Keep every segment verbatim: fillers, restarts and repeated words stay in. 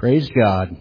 Praise God.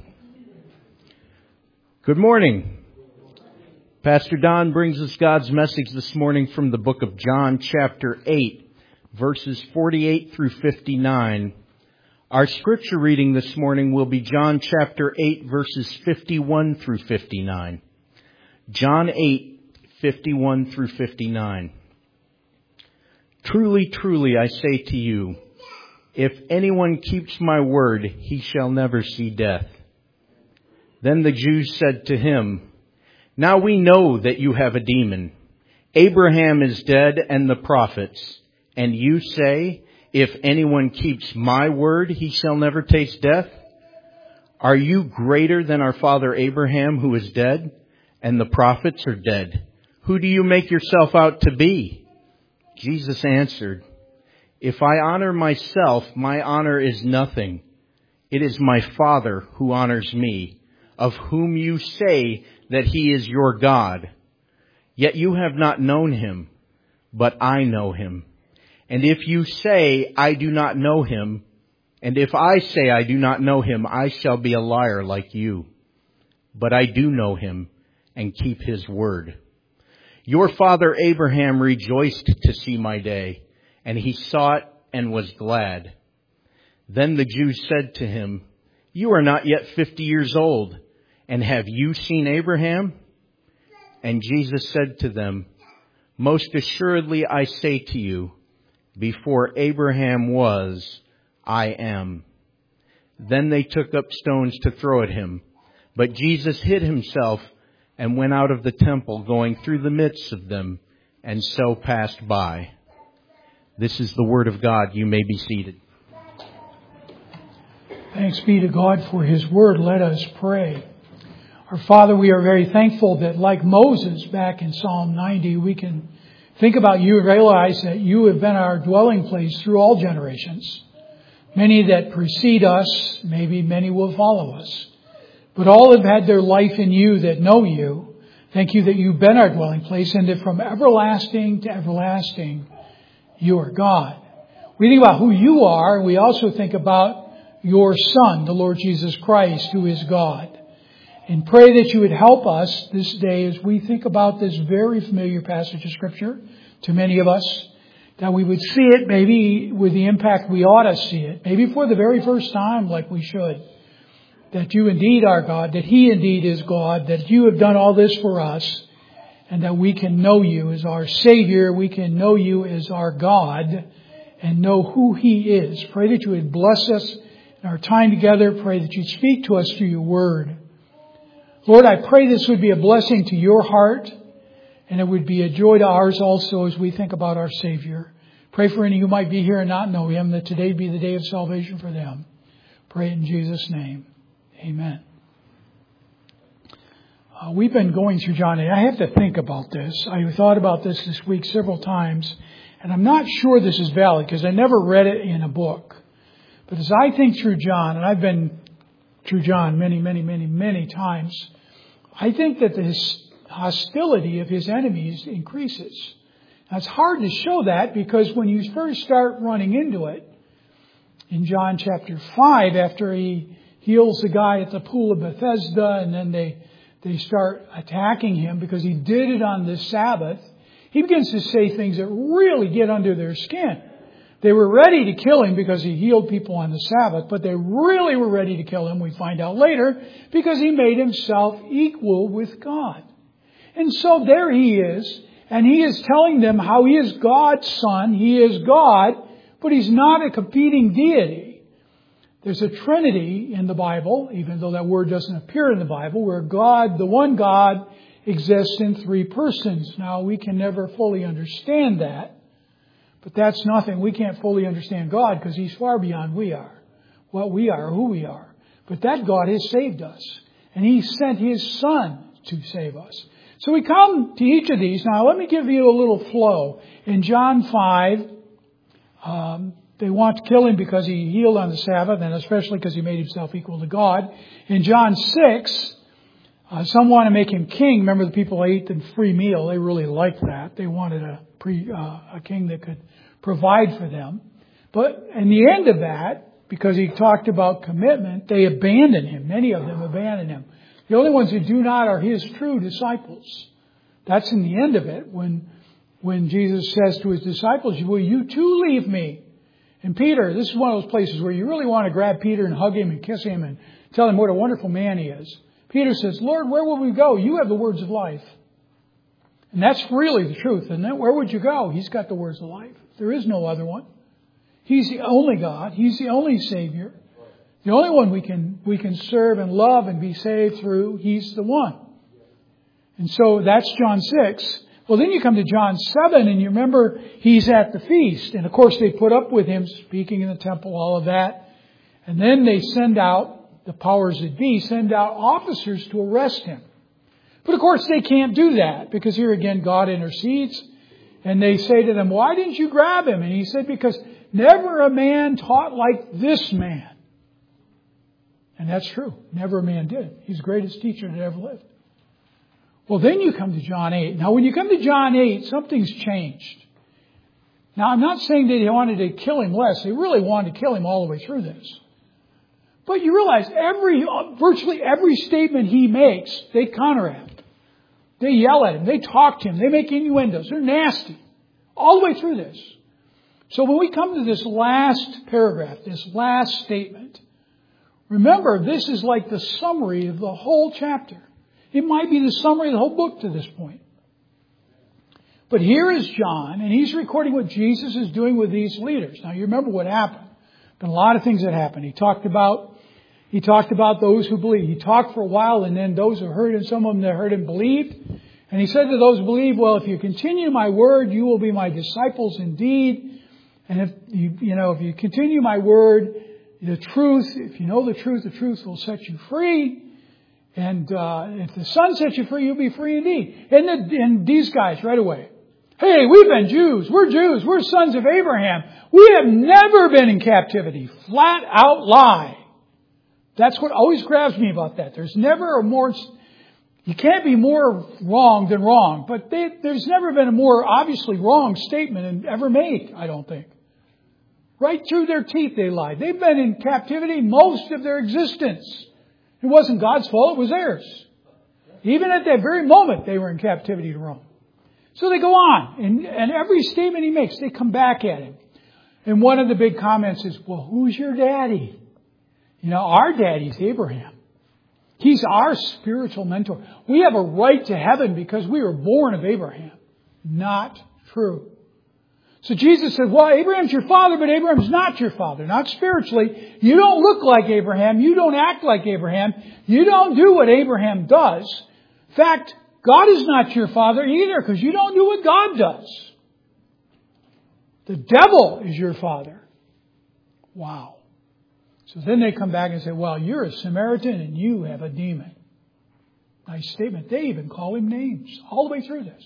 Good morning. Pastor Don brings us God's message this morning from the book of John, chapter eight, verses forty-eight through fifty-nine. Our scripture reading this morning will be John chapter eight, verses fifty-one through fifty-nine. John eight, fifty-one through fifty-nine. Truly, truly, I say to you, if anyone keeps my word, he shall never see death. Then the Jews said to him, Now we know that you have a demon. Abraham is dead and the prophets. And you say, if anyone keeps my word, he shall never taste death? Are you greater than our father Abraham, who is dead, and the prophets are dead? Who do you make yourself out to be? Jesus answered, If I honor myself, my honor is nothing. It is my Father who honors me, of whom you say that he is your God. Yet you have not known him, but I know him. And if you say, I do not know him, and if I say I do not know him, I shall be a liar like you. But I do know him and keep his word. Your father Abraham rejoiced to see my day, and he saw it and was glad. Then the Jews said to him, You are not yet fifty years old, and have you seen Abraham? And Jesus said to them, Most assuredly I say to you, before Abraham was, I am. Then they took up stones to throw at him. But Jesus hid himself and went out of the temple, going through the midst of them, and so passed by. This is the word of God. You may be seated. Thanks be to God for his word. Let us pray. Our Father, we are very thankful that like Moses back in Psalm ninety, we can think about you and realize that you have been our dwelling place through all generations. Many that precede us, maybe many will follow us. But all have had their life in you that know you. Thank you that you've been our dwelling place, and that from everlasting to everlasting, you are God. We think about who you are. We also think about your Son, the Lord Jesus Christ, who is God. And pray that you would help us this day as we think about this very familiar passage of Scripture to many of us, that we would see it maybe with the impact we ought to see it, maybe for the very first time like we should, that you indeed are God, that He indeed is God, that you have done all this for us, and that we can know you as our Savior, we can know you as our God, and know who He is. Pray that you would bless us in our time together. Pray that you'd speak to us through your word. Lord, I pray this would be a blessing to your heart, and it would be a joy to ours also as we think about our Savior. Pray for any who might be here and not know Him, that today be the day of salvation for them. Pray it in Jesus' name. Amen. Uh, we've been going through John eight. I have to think about this. I thought about this this week several times, and I'm not sure this is valid because I never read it in a book. But as I think through John, and I've been through John many, many, many, many times, I think that the hostility of his enemies increases. Now, it's hard to show that because when you first start running into it, in John chapter five, after he heals the guy at the pool of Bethesda, and then they, they start attacking him because he did it on the Sabbath, he begins to say things that really get under their skin. They were ready to kill him because he healed people on the Sabbath, but they really were ready to kill him, we find out later, because he made himself equal with God. And so there he is, and he is telling them how he is God's son, he is God, but he's not a competing deity. There's a Trinity in the Bible, even though that word doesn't appear in the Bible, where God, the one God, exists in three persons. Now, we can never fully understand that. But that's nothing. We can't fully understand God because He's far beyond we are, what we are, who we are. But that God has saved us. And He sent His Son to save us. So we come to each of these. Now let me give you a little flow. In John five, um, they want to kill Him because He healed on the Sabbath, and especially because He made Himself equal to God. In John six, uh, some want to make Him king. Remember, the people ate the free meal. They really liked that. They wanted a Pre, uh, a king that could provide for them. But in the end of that, because he talked about commitment, they abandon him. Many of them abandon him. The only ones who do not are his true disciples. That's in the end of it when, when Jesus says to his disciples, will you too leave me? And Peter, this is one of those places where you really want to grab Peter and hug him and kiss him and tell him what a wonderful man he is. Peter says, Lord, where will we go? You have the words of life. And that's really the truth, isn't it? Where would you go? He's got the words of life. There is no other one. He's the only God. He's the only Savior. The only one we can we can serve and love and be saved through. He's the one. And so that's John six. Well, then you come to John seven, and you remember he's at the feast. And, of course, they put up with him speaking in the temple, all of that. And then they send out, the powers that be, send out officers to arrest him. But, of course, they can't do that because here again God intercedes. And they say to them, why didn't you grab him? And he said, because never a man taught like this man. And that's true. Never a man did. He's the greatest teacher that ever lived. Well, then you come to John eight. Now, when you come to John eight, something's changed. Now, I'm not saying that they wanted to kill him less. They really wanted to kill him all the way through this. But you realize every, virtually every statement he makes, they counteract. They yell at him. They talk to him. They make innuendos. They're nasty. All the way through this. So when we come to this last paragraph, this last statement, remember, this is like the summary of the whole chapter. It might be the summary of the whole book to this point. But here is John, and he's recording what Jesus is doing with these leaders. Now, you remember what happened. Been a lot of things that happened. He talked about, he talked about those who believe. He talked for a while, and then those who heard him, some of them that heard him believed. And he said to those who believe, well, if you continue my word, you will be my disciples indeed. And if you, you know, if you continue my word, the truth, if you know the truth, the truth will set you free. And uh, if the Son sets you free, you'll be free indeed. And, the, and these guys right away, hey, we've been Jews. We're Jews. We're sons of Abraham. We have never been in captivity. Flat out lie. That's what always grabs me about that. There's never a more, you can't be more wrong than wrong. But they, there's never been a more obviously wrong statement ever made, I don't think. Right through their teeth they lied. They've been in captivity most of their existence. It wasn't God's fault, it was theirs. Even at that very moment, they were in captivity to Rome. So they go on, and, and every statement he makes, they come back at him. And one of the big comments is, well, who's your daddy? You know, our daddy's Abraham. He's our spiritual mentor. We have a right to heaven because we were born of Abraham. Not true. So Jesus said, well, Abraham's your father, but Abraham's not your father. Not spiritually. You don't look like Abraham. You don't act like Abraham. You don't do what Abraham does. In fact, God is not your father either because you don't do what God does. The devil is your father. Wow. So then they come back and say, well, you're a Samaritan and you have a demon. Nice statement. They even call him names all the way through this.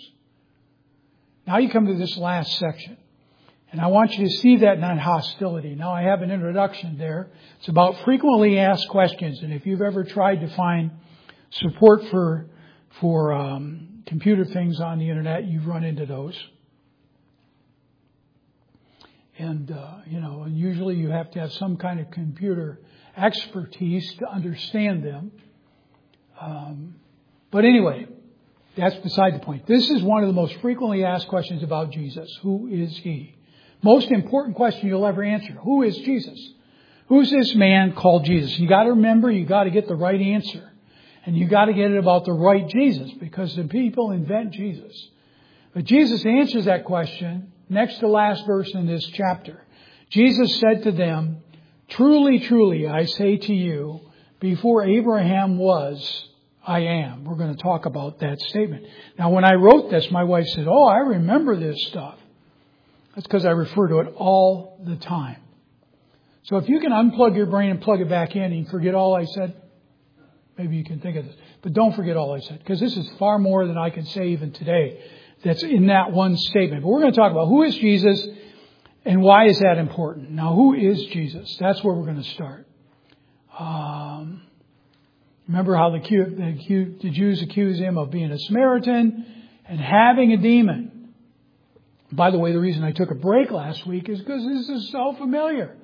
Now you come to this last section. And I want you to see that not hostility. Now I have an introduction there. It's about frequently asked questions. And if you've ever tried to find support for for um, computer things on the internet, you've run into those. And, uh, you know, and usually you have to have some kind of computer expertise to understand them. Um, but anyway, that's beside the point. This is one of the most frequently asked questions about Jesus. Who is he? Most important question you'll ever answer. Who is Jesus? Who's this man called Jesus? You got to remember, you got to get the right answer. And you got to get it about the right Jesus because the people invent Jesus. But Jesus answers that question next to last verse in this chapter. Jesus said to them, truly, truly, I say to you, before Abraham was, I am. We're going to talk about that statement. Now, when I wrote this, my wife said, oh, I remember this stuff. That's because I refer to it all the time. So if you can unplug your brain and plug it back in and you forget all I said, maybe you can think of this. But don't forget all I said, because this is far more than I can say even today that's in that one statement. But we're going to talk about who is Jesus and why is that important. Now, who is Jesus? That's where we're going to start. Um, remember how the, the, the Jews accuse him of being a Samaritan and having a demon. By the way, the reason I took a break last week is because this is so familiar.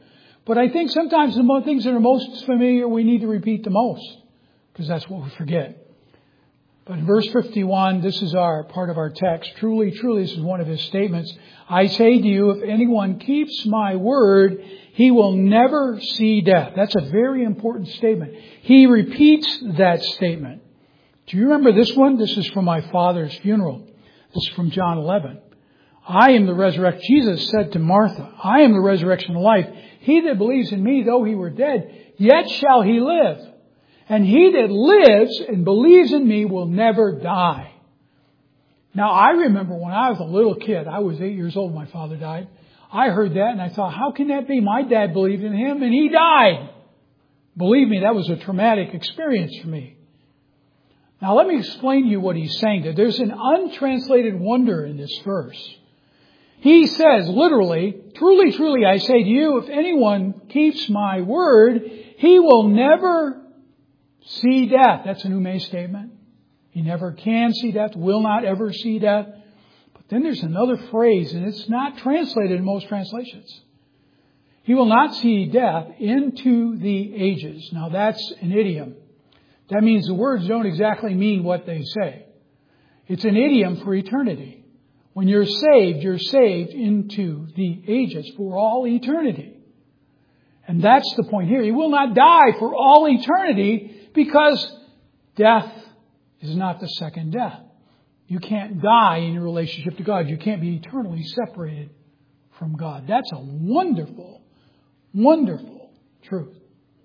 But I think sometimes the mo- things that are most familiar we need to repeat the most, because that's what we forget. But in verse fifty-one, this is our part of our text. Truly, truly, this is one of his statements. I say to you, if anyone keeps my word, he will never see death. That's a very important statement. He repeats that statement. Do you remember this one? This is from my father's funeral. This is from John eleven. I am the resurrection. Jesus said to Martha, I am the resurrection and life. He that believes in me, though he were dead, yet shall he live. And he that lives and believes in me will never die. Now, I remember when I was a little kid, I was eight years old when my father died. I heard that and I thought, how can that be? My dad believed in him and he died. Believe me, that was a traumatic experience for me. Now, let me explain to you what he's saying. There's an untranslated wonder in this verse. He says, literally, truly, truly, I say to you, if anyone keeps my word, he will never see death. That's a Nume statement. He never can see death, will not ever see death. But then there's another phrase, and it's not translated in most translations. He will not see death into the ages. Now that's an idiom. That means the words don't exactly mean what they say. It's an idiom for eternity. When you're saved, you're saved into the ages for all eternity. And that's the point here. He will not die for all eternity because death is not the second death. You can't die in your relationship to God. You can't be eternally separated from God. That's a wonderful, wonderful truth.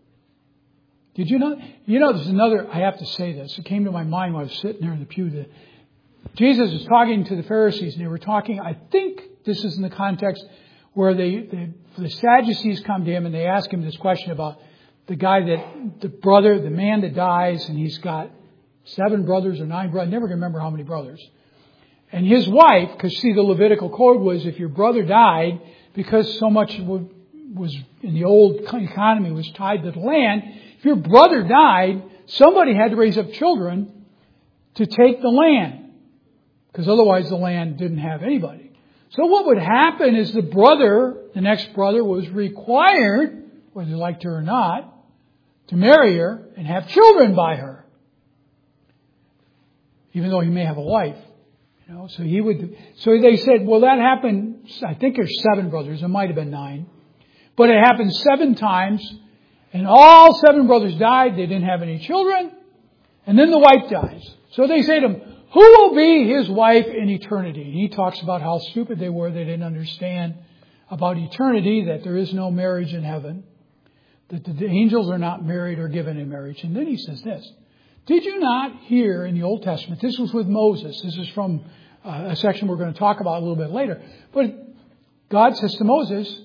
Did you know? You know, there's another, I have to say this. It came to my mind when I was sitting there in the pew. That Jesus was talking to the Pharisees, and they were talking, I think this is in the context where they, they, the Sadducees come to him and they ask him this question about the guy that, the brother, the man that dies, and he's got seven brothers or nine brothers, I never can remember how many brothers. And his wife, because see, the Levitical code was if your brother died, because so much was in the old economy was tied to the land, if your brother died, somebody had to raise up children to take the land. Because otherwise the land didn't have anybody. So what would happen is the brother, the next brother, was required, whether he liked her or not, to marry her and have children by her. Even though he may have a wife. You know, so he would, so they said, well, that happened, I think there's seven brothers, it might have been nine. But it happened seven times, and all seven brothers died, they didn't have any children, and then the wife dies. So they say to him, who will be his wife in eternity? And he talks about how stupid they were. They didn't understand about eternity, that there is no marriage in heaven, that the angels are not married or given in marriage. And then he says this, did you not hear in the Old Testament, this was with Moses, this is from uh, a section we're going to talk about a little bit later, but God says to Moses,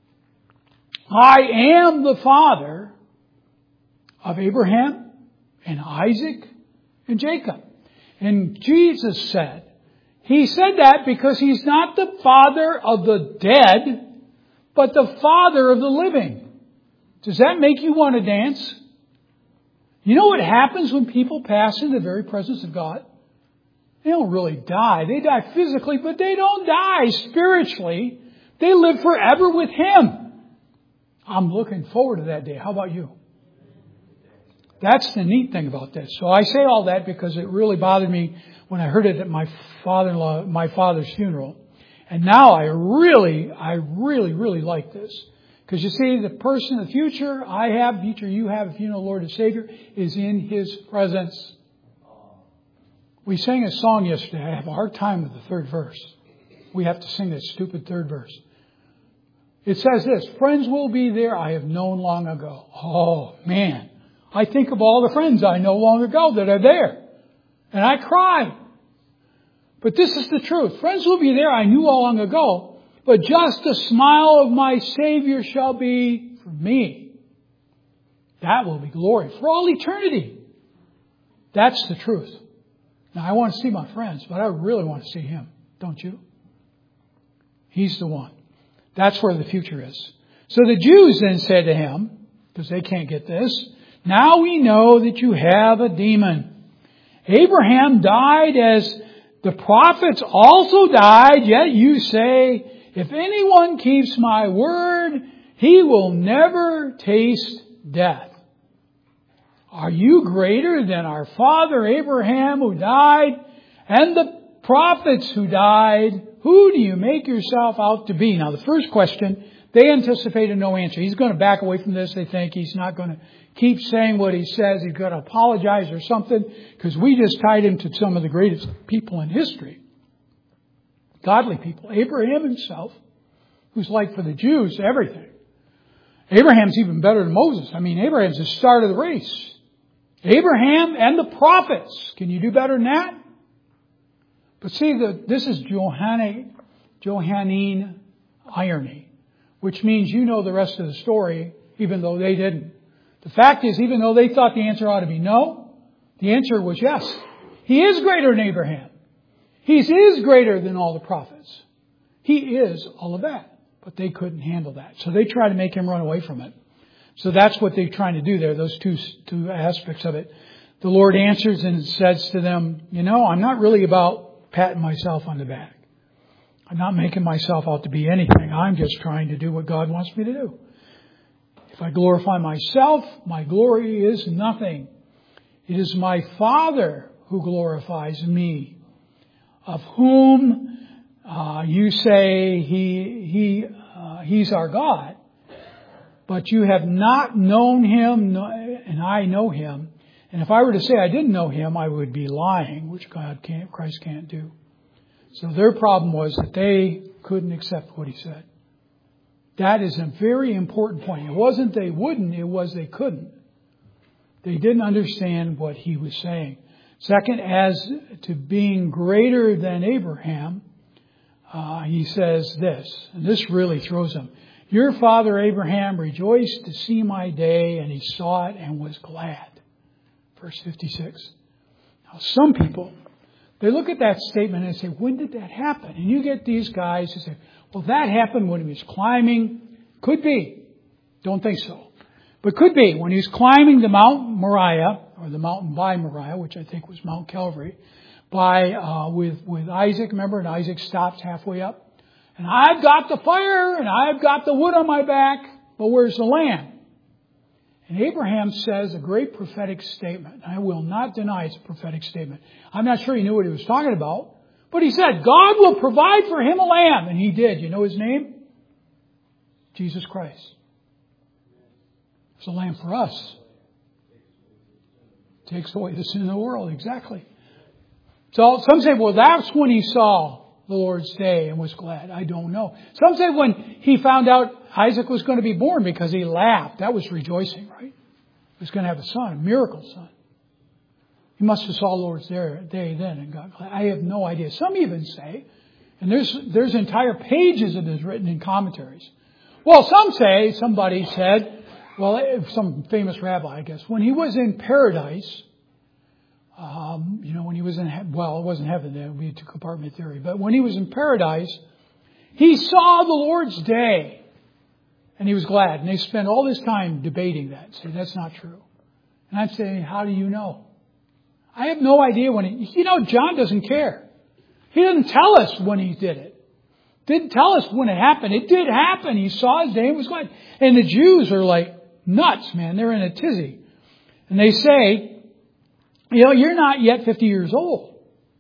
I am the father of Abraham and Isaac and Jacob. And Jesus said, he said that because he's not the father of the dead, but the father of the living. Does that make you want to dance? You know what happens when people pass in the very presence of God? They don't really die. They die physically, but they don't die spiritually. They live forever with Him. I'm looking forward to that day. How about you? That's the neat thing about this. So I say all that because it really bothered me when I heard it at my father-in-law, my father's funeral. And now I really, I really, really like this. Because you see, the person in the future I have, future you have, if you know Lord and Savior, is in His presence. We sang a song yesterday. I have a hard time with the third verse. We have to sing that stupid third verse. It says this, friends will be there I have known long ago. Oh, man. I think of all the friends I know long ago that are there. And I cry. But this is the truth. Friends will be there I knew all long ago. But just the smile of my Savior shall be for me. That will be glory for all eternity. That's the truth. Now I want to see my friends, but I really want to see Him. Don't you? He's the one. That's where the future is. So the Jews then said to Him, because they can't get this, now we know that you have a demon. Abraham died as the prophets also died, yet you say, if anyone keeps my word, he will never taste death. Are you greater than our father Abraham who died and the prophets who died? Who do you make yourself out to be? Now the first question, they anticipated no answer. He's going to back away from this. They think he's not going to keep saying what he says. He's going to apologize or something because we just tied him to some of the greatest people in history. Godly people. Abraham himself, who's like for the Jews, everything. Abraham's even better than Moses. I mean, Abraham's the start of the race. Abraham and the prophets. Can you do better than that? But see, the, this is Johannine, Johannine irony, which means you know the rest of the story, even though they didn't. The fact is, even though they thought the answer ought to be no, the answer was yes. He is greater than Abraham. He is greater than all the prophets. He is all of that. But they couldn't handle that. So they tried to make him run away from it. So that's what they're trying to do there, those two, two aspects of it. The Lord answers and says to them, you know, I'm not really about patting myself on the back. I'm not making myself out to be anything. I'm just trying to do what God wants me to do. If I glorify myself, my glory is nothing. It is my Father who glorifies me, of whom uh, you say he he uh, he's our God. But you have not known him, and I know him. And if I were to say I didn't know him, I would be lying, which God can't, Christ can't do. So their problem was that they couldn't accept what he said. That is a very important point. It wasn't they wouldn't, it was they couldn't. They didn't understand what he was saying. Second, as to being greater than Abraham, uh, he says this, and this really throws him. Your father Abraham rejoiced to see my day, and he saw it and was glad. Verse fifty-six. Now, some people, they look at that statement and say, when did that happen? And you get these guys who say, well, that happened when he was climbing. Could be. Don't think so. But could be. When he was climbing the Mount Moriah, or the mountain by Moriah, which I think was Mount Calvary, by uh, with, with Isaac, remember? And Isaac stops halfway up. And I've got the fire and I've got the wood on my back, but where's the lamb? And Abraham says a great prophetic statement. I will not deny it's a prophetic statement. I'm not sure he knew what he was talking about, but he said, God will provide for him a lamb. And he did. You know his name? Jesus Christ. It's a lamb for us. Takes away the sin of the world. Exactly. So some say, well, that's when he saw the Lord's day and was glad. I don't know. Some say when he found out Isaac was going to be born because he laughed. That was rejoicing, right? He was going to have a son, a miracle son. He must have saw the Lord's day then and got glad. I have no idea. Some even say, and there's there's entire pages of this written in commentaries. Well, some say, somebody said, well, some famous rabbi, I guess, when he was in paradise, Um, you know, when he was in, he- well, it wasn't heaven, that would be a two-compartment theory. But when he was in paradise, he saw the Lord's day. And he was glad. And they spent all this time debating that. Say, that's not true. And I'm saying, how do you know? I have no idea when he, you know, John doesn't care. He doesn't tell us when he did it. Didn't tell us when it happened. It did happen. He saw his day and was glad. And the Jews are like nuts, man. They're in a tizzy. And they say, you know, you're not yet fifty years old.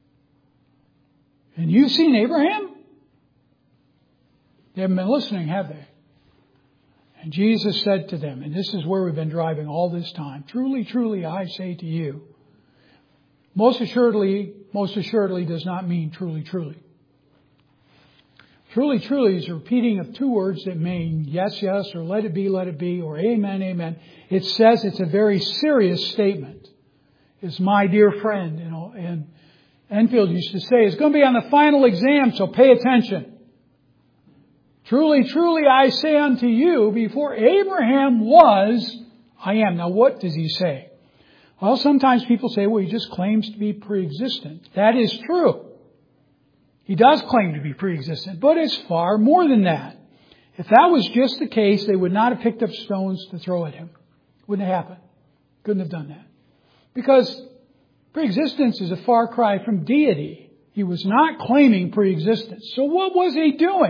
And you've seen Abraham? They haven't been listening, have they? And Jesus said to them, and this is where we've been driving all this time, truly, truly, I say to you, most assuredly, most assuredly does not mean truly, truly. Truly, truly is a repeating of two words that mean yes, yes, or let it be, let it be, or amen, amen. It says it's a very serious statement. Is my dear friend, you know, and Enfield used to say, it's going to be on the final exam, so pay attention. Truly, truly, I say unto you, before Abraham was, I am. Now, what does he say? Well, sometimes people say, well, he just claims to be pre-existent. That is true. He does claim to be pre-existent, but it's far more than that. If that was just the case, they would not have picked up stones to throw at him. Wouldn't have happened. Couldn't have done that. Because pre-existence is a far cry from deity. He was not claiming pre-existence. So what was he doing?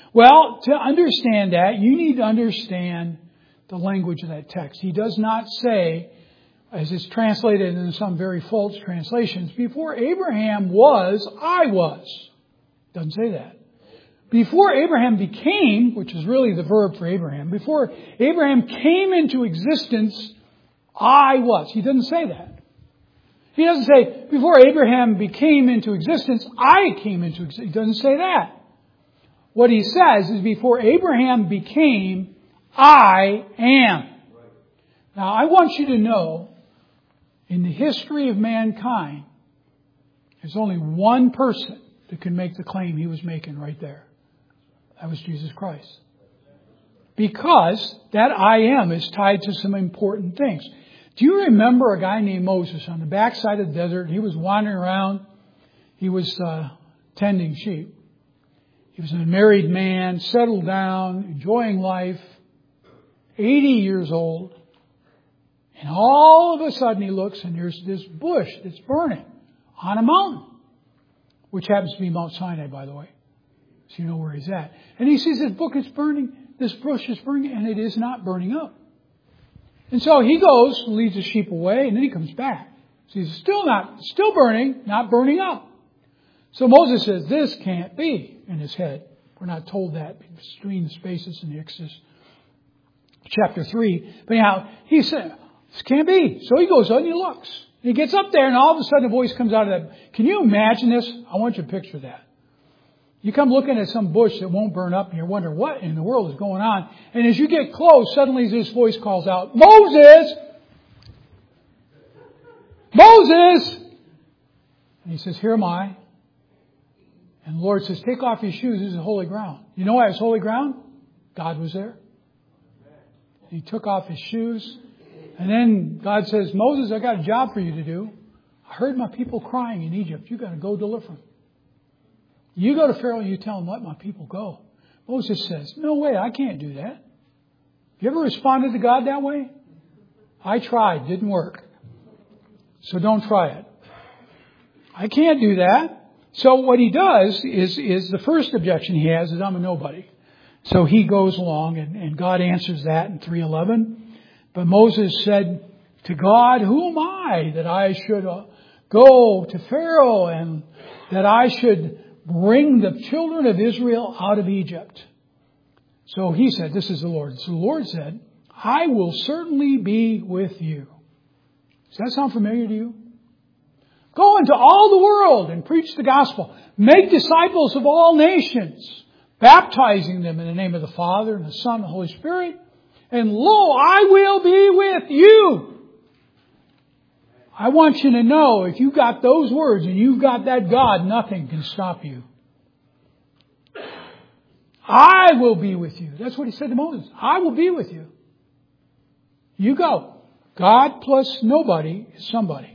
Well, to understand that, you need to understand the language of that text. He does not say, as it's translated in some very false translations, before Abraham was, I was. Doesn't say that. Before Abraham became, which is really the verb for Abraham, before Abraham came into existence, I was. He doesn't say that. He doesn't say, before Abraham became into existence, I came into existence. He doesn't say that. What he says is, before Abraham became, I am. Now, I want you to know, in the history of mankind, there's only one person that can make the claim he was making right there. That was Jesus Christ. Because that I am is tied to some important things. Do you remember a guy named Moses on the backside of the desert? He was wandering around. He was uh, tending sheep. He was a married man, settled down, enjoying life, eighty years old. And all of a sudden he looks and there's this bush that's burning on a mountain, which happens to be Mount Sinai, by the way. So you know where he's at. And he sees this book is burning, this bush is burning, and it is not burning up. And so he goes, leads the sheep away, and then he comes back. So he's still not, still burning, not burning up. So Moses says, this can't be, in his head. We're not told that between the spaces in the Exodus chapter three. But anyhow, he said, this can't be. So he goes out and he looks. He gets up there and all of a sudden a voice comes out of that. Can you imagine this? I want you to picture that. You come looking at some bush that won't burn up and you're wondering what in the world is going on. And as you get close, suddenly this voice calls out, Moses! Moses! And he says, here am I. And the Lord says, take off your shoes. This is holy ground. You know why it's holy ground? God was there. He took off his shoes. And then God says, Moses, I got a job for you to do. I heard my people crying in Egypt. You got to go deliver them. You go to Pharaoh and you tell him, let my people go. Moses says, no way, I can't do that. You ever responded to God that way? I tried, didn't work. So don't try it. I can't do that. So what he does is, is the first objection he has is I'm a nobody. So he goes along and, and God answers that in three eleven. But Moses said to God, who am I that I should uh, go to Pharaoh and that I should bring the children of Israel out of Egypt? So he said, this is the Lord. So the Lord said, I will certainly be with you. Does that sound familiar to you? Go into all the world and preach the gospel. Make disciples of all nations, baptizing them in the name of the Father and the Son and the Holy Spirit. And lo, I will be with you. I want you to know, if you got those words and you've got that God, nothing can stop you. I will be with you. That's what he said to Moses. I will be with you. You go. God plus nobody is somebody.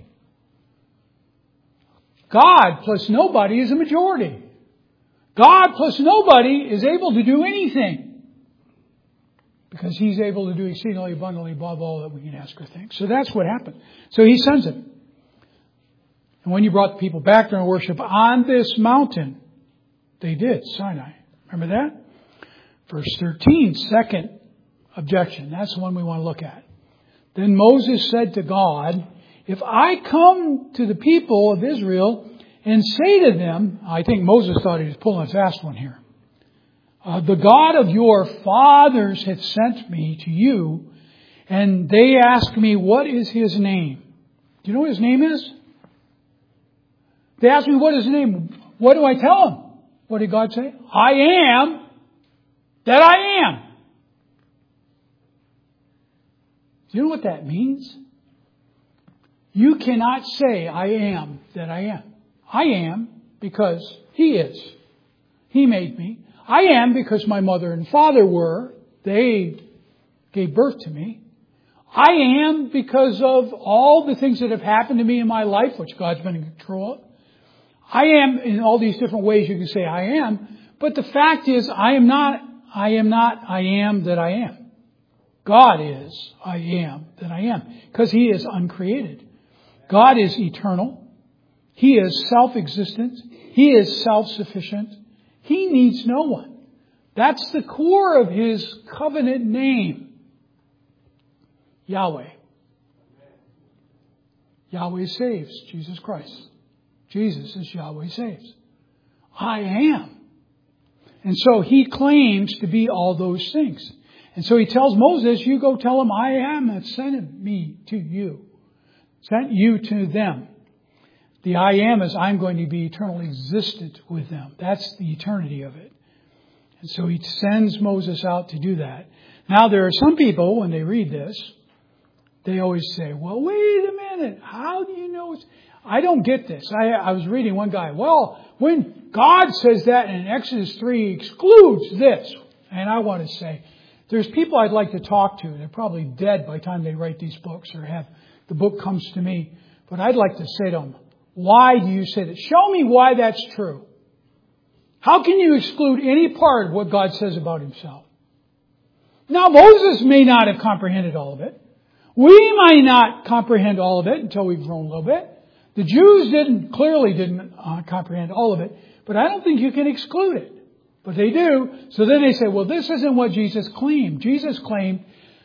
God plus nobody is a majority. God plus nobody is able to do anything. Because he's able to do exceedingly abundantly above all that we can ask or think. So that's what happened. So he sends him. And when you brought the people back to worship on this mountain, they did, Sinai. Remember that? Verse thirteen, second objection. That's the one we want to look at. Then Moses said to God, if I come to the people of Israel and say to them, I think Moses thought he was pulling a fast one here. Uh, the God of your fathers hath sent me to you, and they ask me, what is his name? Do you know what his name is? They ask me, what is his name? What do I tell them? What did God say? I am that I am. Do you know what that means? You cannot say, I am that I am. I am because he is. He made me. I am because my mother and father were. They gave birth to me. I am because of all the things that have happened to me in my life, which God's been in control of. I am in all these different ways you can say I am. But the fact is, I am not, I am not, I am that I am. God is, I am that I am. Because he is uncreated. God is eternal. He is self-existent. He is self-sufficient. He needs no one. That's the core of His covenant name. Yahweh. Yahweh saves. Jesus Christ. Jesus is Yahweh saves. I am. And so He claims to be all those things. And so He tells Moses, you go tell them, I am that sent me to you. Sent you to them. The I am is I'm going to be eternally existent with them. That's the eternity of it. And so He sends Moses out to do that. Now there are some people, when they read this, they always say, well, wait a minute. How do you know it's... I don't get this. I, I was reading one guy. Well, when God says that in Exodus three excludes this. And I want to say, there's people I'd like to talk to. They're probably dead by the time they write these books or have the book comes to me. But I'd like to say to them, why do you say that? Show me why that's true. How can you exclude any part of what God says about Himself? Now, Moses may not have comprehended all of it. We might not comprehend all of it until we've grown a little bit. The Jews didn't, clearly didn't uh, comprehend all of it. But I don't think you can exclude it. But they do. So then they say, well, this isn't what Jesus claimed. Jesus claimed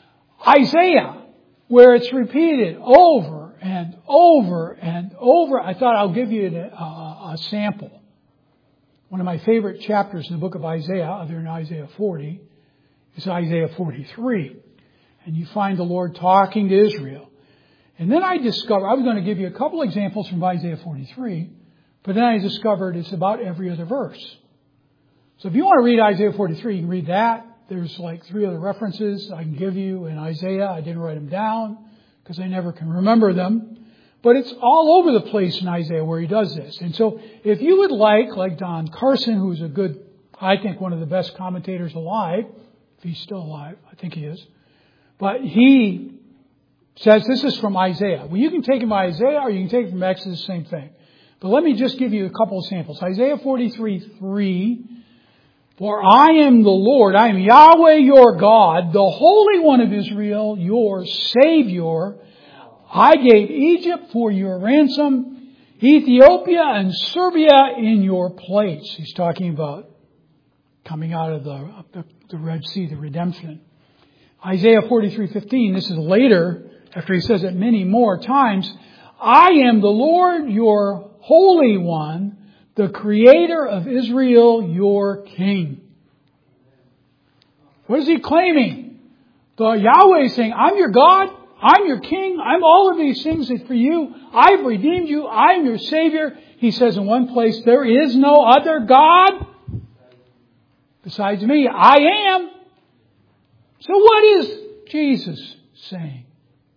Isaiah, where it's repeated over and over and over. I thought I'll give you a, a, a sample. One of my favorite chapters in the book of Isaiah, other than Isaiah forty, is Isaiah forty-three. And you find the Lord talking to Israel. And then I discovered, I was going to give you a couple examples from Isaiah forty-three, but then I discovered it's about every other verse. So if you want to read Isaiah forty-three, you can read that. There's like three other references I can give you in Isaiah. I didn't write them down because I never can remember them. But it's all over the place in Isaiah where he does this. And so if you would like, like Don Carson, who's a good, I think one of the best commentators alive, if he's still alive, I think he is. But he says this is from Isaiah. Well, you can take it from Isaiah or you can take it from Exodus, same thing. But let me just give you a couple of samples. Isaiah forty-three three. For I am the Lord, I am Yahweh your God, the Holy One of Israel, your Savior. I gave Egypt for your ransom, Ethiopia and Serbia in your place. He's talking about coming out of the, the, the Red Sea, the redemption. Isaiah forty-three fifteen, this is later, after he says it many more times. I am the Lord, your Holy One, the Creator of Israel, your King. What is he claiming? The Yahweh is saying, I'm your God, I'm your King, I'm all of these things for you. I've redeemed you, I'm your Savior. He says in one place, there is no other God besides me. I am. So what is Jesus saying?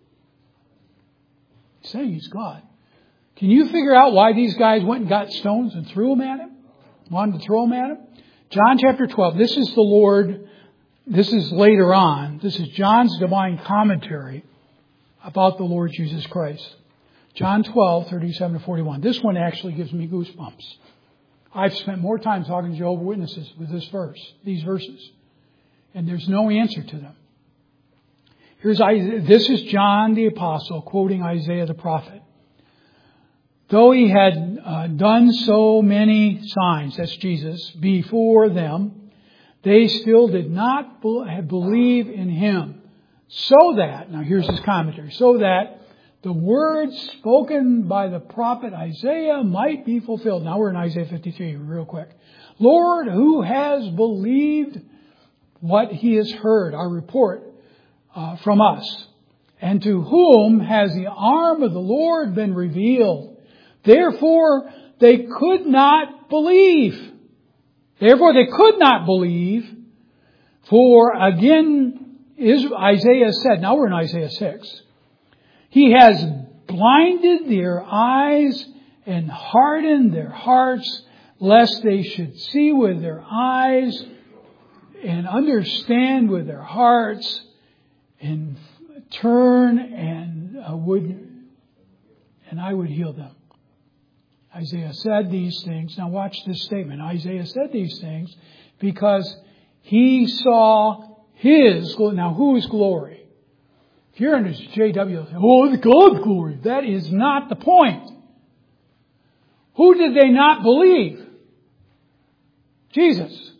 He's saying He's God. Can you figure out why these guys went and got stones and threw them at Him? Wanted to throw them at Him? John chapter twelve. This is the Lord. This is later on. This is John's divine commentary about the Lord Jesus Christ. John twelve, thirty-seven to forty-one. This one actually gives me goosebumps. I've spent more time talking to Jehovah's Witnesses with this verse, these verses. And there's no answer to them. Here's Isaiah. This is John the Apostle quoting Isaiah the prophet. Though he had uh, done so many signs, that's Jesus, before them, they still did not be- believe in Him. So that, now here's his commentary, so that the words spoken by the prophet Isaiah might be fulfilled. Now we're in Isaiah fifty-three, real quick. Lord, who has believed what he has heard, our report uh, from us? And to whom has the arm of the Lord been revealed? Therefore, they could not believe. Therefore, they could not believe. For again, Isaiah said, now we're in Isaiah six. He has blinded their eyes and hardened their hearts, lest they should see with their eyes and understand with their hearts and turn and uh, would, and I would heal them. Isaiah said these things. Now watch this statement. Isaiah said these things because he saw his, now whose glory? If you're into J W, oh, it's God's glory. That is not the point. Who did they not believe? Jesus.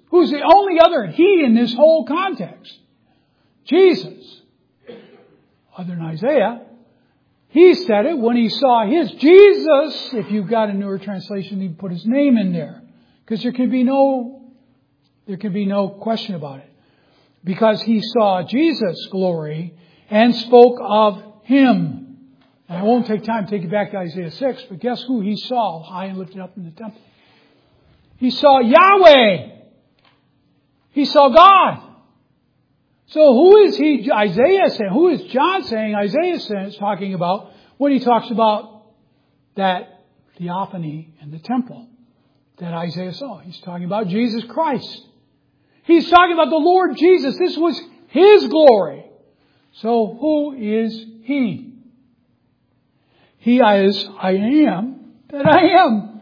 Who's the only other he in this whole context? Jesus. Other than Isaiah. He said it when he saw his Jesus. If you've got a newer translation, he put his name in there. Because there can be no, there can be no question about it. Because he saw Jesus' glory and spoke of him. And I won't take time to take you back to Isaiah six, but guess who he saw high and lifted up in the temple? He saw Yahweh. He saw God. So who is he, Isaiah saying, who is John saying, Isaiah is talking about when he talks about that theophany in the temple that Isaiah saw? He's talking about Jesus Christ. He's talking about the Lord Jesus. This was his glory. So who is he? He is, I am that I am.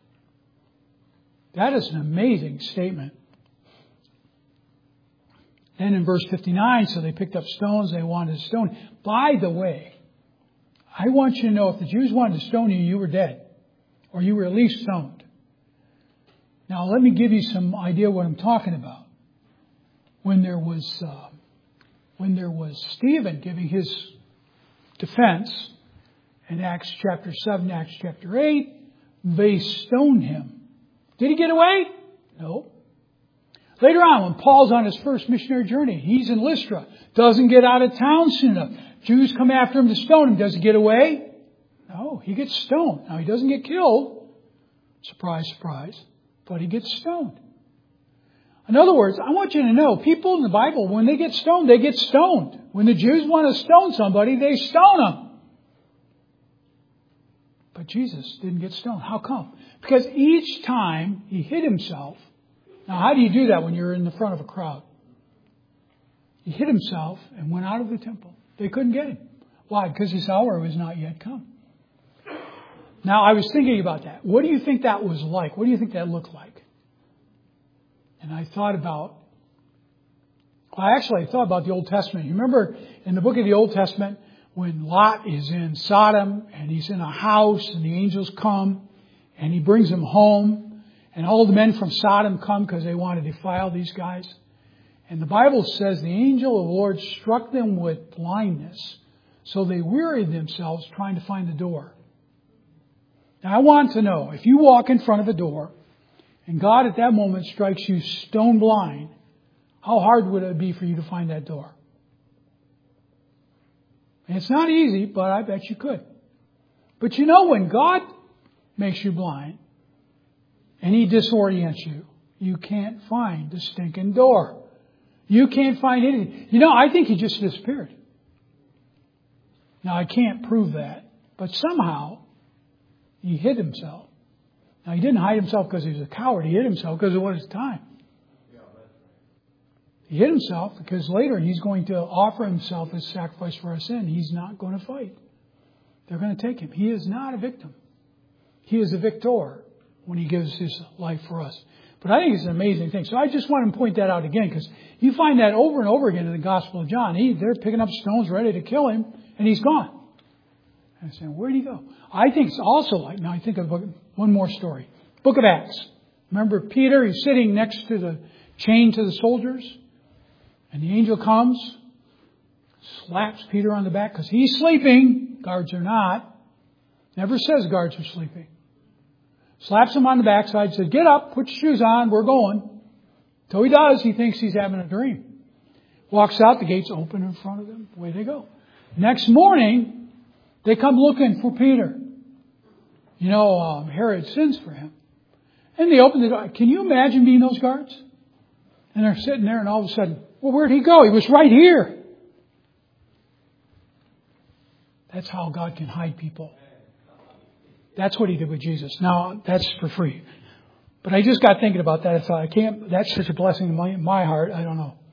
That is an amazing statement. And in verse fifty-nine, so they picked up stones, they wanted to stone. By the way, I want you to know if the Jews wanted to stone you, you were dead. Or you were at least stoned. Now let me give you some idea what I'm talking about. When there was, uh, when there was Stephen giving his defense in Acts chapter seven, Acts chapter eight, they stoned him. Did he get away? No. Later on, when Paul's on his first missionary journey, he's in Lystra, doesn't get out of town soon enough. Jews come after him to stone him. Does he get away? No, he gets stoned. Now, he doesn't get killed. Surprise, surprise. But he gets stoned. In other words, I want you to know, people in the Bible, when they get stoned, they get stoned. When the Jews want to stone somebody, they stone them. But Jesus didn't get stoned. How come? Because each time he hid himself. Now, how do you do that when you're in the front of a crowd? He hid himself and went out of the temple. They couldn't get him. Why? Because his hour was not yet come. Now, I was thinking about that. What do you think that was like? What do you think that looked like? And I thought about, well, actually, I thought about the Old Testament. You remember in the book of the Old Testament when Lot is in Sodom and he's in a house and the angels come and he brings them home. And all the men from Sodom come because they want to defile these guys. And the Bible says the angel of the Lord struck them with blindness. So they wearied themselves trying to find the door. Now I want to know, if you walk in front of a door and God at that moment strikes you stone blind, how hard would it be for you to find that door? And it's not easy, but I bet you could. But you know, when God makes you blind, and he disorients you, you can't find the stinking door. You can't find anything. You know, I think he just disappeared. Now, I can't prove that. But somehow, he hid himself. Now, he didn't hide himself because he was a coward. He hid himself because it was his time. He hid himself because later he's going to offer himself as sacrifice for our sin. He's not going to fight. They're going to take him. He is not a victim. He is a victor when he gives his life for us. But I think it's an amazing thing. So I just want to point that out again, because you find that over and over again in the Gospel of John. He, they're picking up stones ready to kill him, and he's gone. And I say, where did he go? I think it's also like, now I think of one more story. Book of Acts. Remember Peter, he's sitting next to the chain to the soldiers, and the angel comes, slaps Peter on the back, because he's sleeping. Guards are not. Never says guards are sleeping. Slaps him on the backside, said, get up, put your shoes on, we're going. So he does, he thinks he's having a dream. Walks out, the gates open in front of them, away they go. Next morning, they come looking for Peter. You know, um, Herod sends for him. And they open the door. Can you imagine being those guards? And they're sitting there and all of a sudden, well, where'd he go? He was right here. That's how God can hide people. That's what he did with Jesus. Now, that's for free. But I just got thinking about that. I thought, I can't, that's such a blessing in my, my heart. I don't know.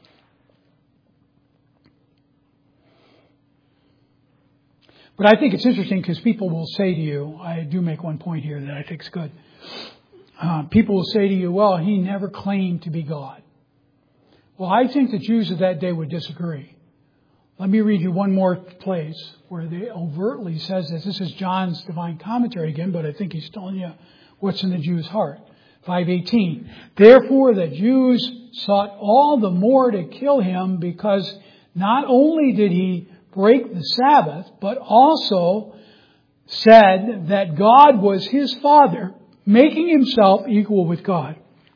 But I think it's interesting because people will say to you, I do make one point here that I think is good. Uh, people will say to you, well, he never claimed to be God. Well, I think the Jews of that day would disagree. Let me read you one more place where they overtly says this. This is John's divine commentary again, but I think he's telling you what's in the Jew's heart. five eighteen. Therefore the Jews sought all the more to kill him because not only did he break the Sabbath, but also said that God was his Father, making himself equal with God.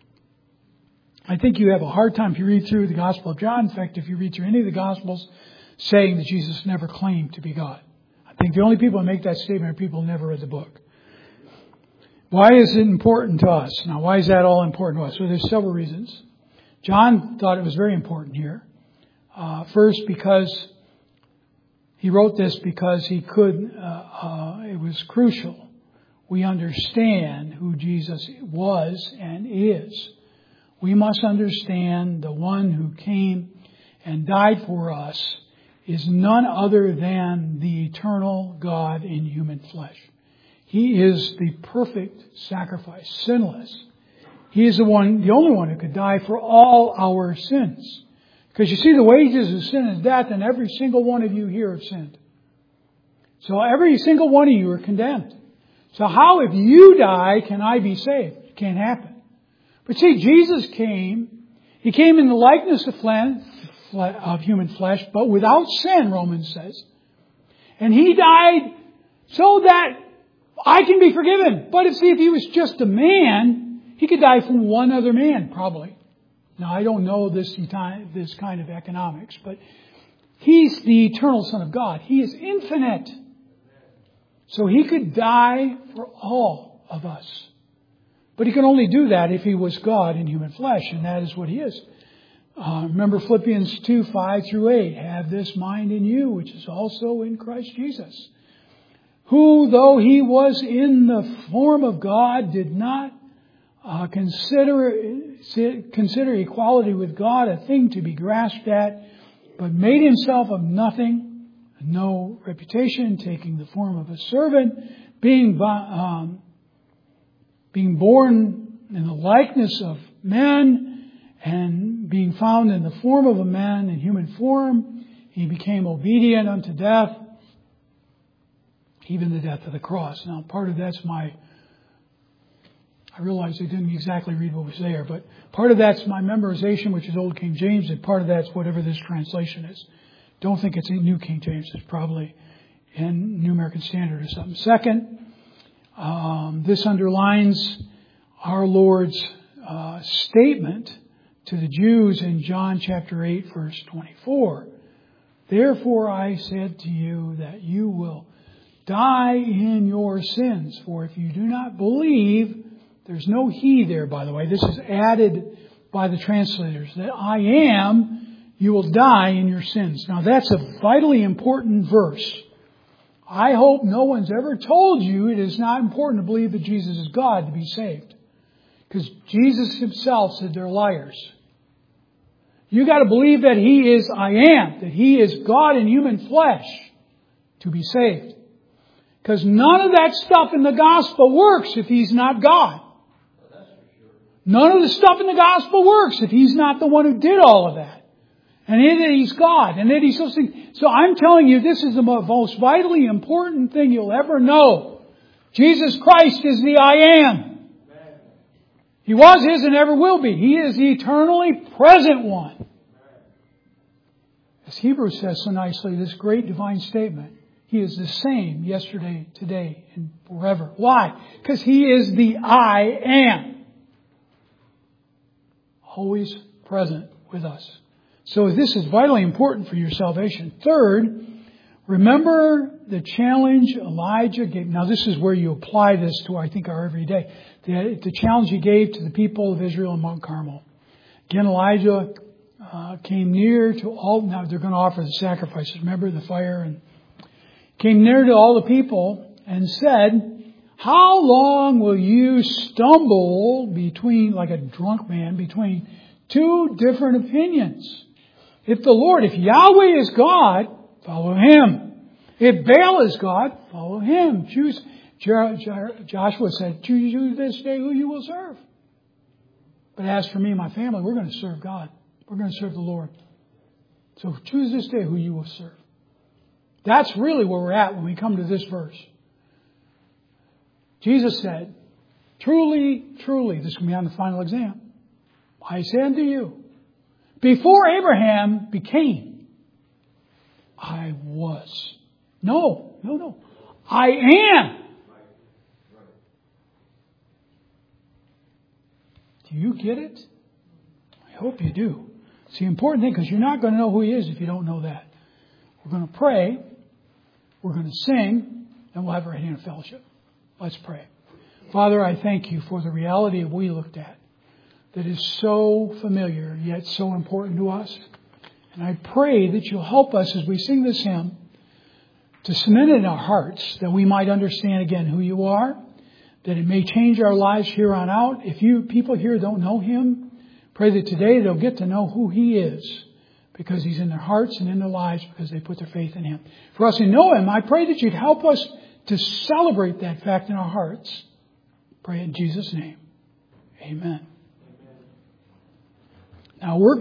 I think you have a hard time if you read through the Gospel of John. In fact, if you read through any of the Gospels, saying that Jesus never claimed to be God. I think the only people who make that statement are people who never read the book. Why is it important to us? Now, why is that all important to us? Well, there's several reasons. John thought it was very important here. Uh, first, because he wrote this because he could, uh, uh, it was crucial. We understand who Jesus was and is. We must understand the one who came and died for us is none other than the eternal God in human flesh. He is the perfect sacrifice, sinless. He is the one, the only one who could die for all our sins. Because you see, the wages of sin is death, and every single one of you here have sinned. So every single one of you are condemned. So how, if you die, can I be saved? It can't happen. But see, Jesus came. He came in the likeness of, flesh, of human flesh, but without sin, Romans says. And He died so that I can be forgiven. But see, if He was just a man, He could die for one other man, probably. Now, I don't know this, this kind of economics, but He's the eternal Son of God. He is infinite. So He could die for all of us. But He could only do that if He was God in human flesh, and that is what He is. Uh, remember Philippians two, five through eight. Have this mind in you, which is also in Christ Jesus. Who, though He was in the form of God, did not uh, consider, consider equality with God a thing to be grasped at, but made Himself of nothing, no reputation, taking the form of a servant, being um, being born in the likeness of men, and being found in the form of a man in human form, He became obedient unto death, even the death of the cross. Now, part of that's my, I realize I didn't exactly read what was there, but part of that's my memorization, which is Old King James, and part of that's whatever this translation is. Don't think it's in New King James. It's probably in New American Standard or something. Second, um, this underlines our Lord's uh, statement to the Jews in John chapter eight, verse twenty-four. Therefore I said to you that you will die in your sins. For if you do not believe, there's no he there, by the way. This is added by the translators. That I am, you will die in your sins. Now that's a vitally important verse. I hope no one's ever told you it is not important to believe that Jesus is God to be saved. Because Jesus Himself said they're liars. You got to believe that He is I am, that He is God in human flesh to be saved. Because none of that stuff in the gospel works if He's not God. None of the stuff in the gospel works if He's not the one who did all of that. And that He's God. And that He's so So I'm telling you, this is the most vitally important thing you'll ever know. Jesus Christ is the I am. He was, is, and ever will be. He is the eternally present one. As Hebrews says so nicely, this great divine statement. He is the same yesterday, today, and forever. Why? Because He is the I am. Always present with us. So this is vitally important for your salvation. Third, remember the challenge Elijah gave. Now this is where you apply this to, I think, our everyday. The, the challenge He gave to the people of Israel in Mount Carmel. Again, Elijah uh, came near to all. Now they're going to offer the sacrifices. Remember the fire, and came near to all the people and said, how long will you stumble between, like a drunk man, between two different opinions? If the Lord, if Yahweh is God, follow Him. If Baal is God, follow him. Choose. Joshua said, choose this day who you will serve. But as for me and my family, we're going to serve God. We're going to serve the Lord. So choose this day who you will serve. That's really where we're at when we come to this verse. Jesus said, Truly, truly, this will be on the final exam. I say unto you, before Abraham became, I was. No, no, no. I am. Do you get it? I hope you do. It's the important thing, because you're not going to know who He is if you don't know that. We're going to pray, we're going to sing, and we'll have our hand of fellowship. Let's pray. Father, I thank You for the reality of what we looked at that is so familiar yet so important to us. And I pray that You'll help us as we sing this hymn to cement it in our hearts that we might understand again who You are, that it may change our lives here on out. If you people here don't know Him, pray that today they'll get to know who He is, because He's in their hearts and in their lives because they put their faith in Him. For us who know Him, I pray that You'd help us to celebrate that fact in our hearts. Pray in Jesus' name. Amen. Now we're